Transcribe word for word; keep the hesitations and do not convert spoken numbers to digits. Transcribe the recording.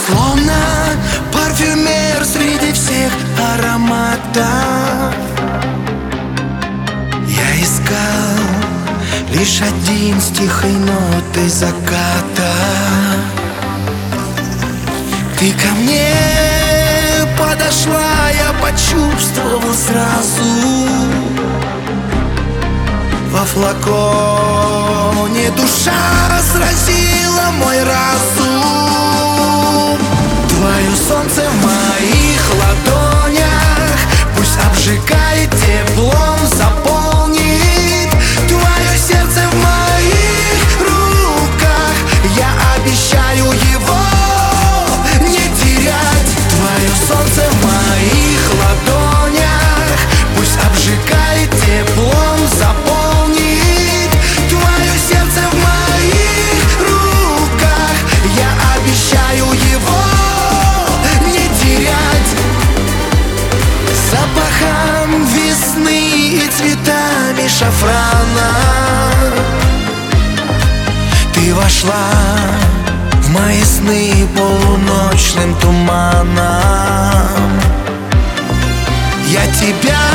Словно парфюмер среди всех ароматов, я искал лишь один с тихой нотой заката. Ты ко мне подошла, я почувствовал сразу. Во флаконе душа сразила мой разум. Твое солнце в моих ладонях пусть обжигает, теплом заполнит. Твое сердце в моих руках, я обещаю его не терять. Твое солнце в моих ладонях пусть обжигает, теплом заполнит. Твое сердце в моих руках, я обещаю его не терять. Запахом весны и цветами шафрана ты вошла в мои сны полуночным туманом. Я тебя